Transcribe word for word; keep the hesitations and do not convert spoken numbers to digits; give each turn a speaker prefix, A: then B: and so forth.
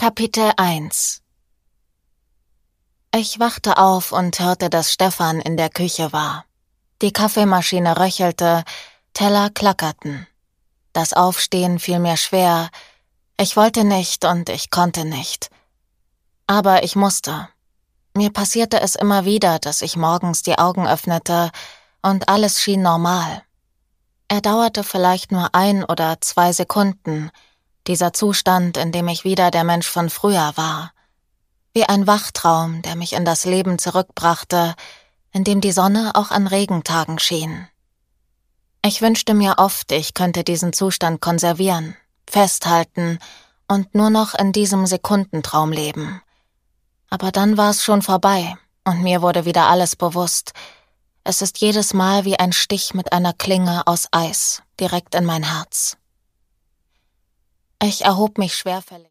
A: Kapitel eins. Ich wachte auf und hörte, dass Stefan in der Küche war. Die Kaffeemaschine röchelte, Teller klackerten. Das Aufstehen fiel mir schwer. Ich wollte nicht und ich konnte nicht. Aber ich musste. Mir passierte es immer wieder, dass ich morgens die Augen öffnete und alles schien normal. Er dauerte vielleicht nur ein oder zwei Sekunden, dieser Zustand, in dem ich wieder der Mensch von früher war. Wie ein Wachtraum, der mich in das Leben zurückbrachte, in dem die Sonne auch an Regentagen schien. Ich wünschte mir oft, ich könnte diesen Zustand konservieren, festhalten und nur noch in diesem Sekundentraum leben. Aber dann war es schon vorbei und mir wurde wieder alles bewusst. Es ist jedes Mal wie ein Stich mit einer Klinge aus Eis, direkt in mein Herz. Ich erhob mich schwerfällig.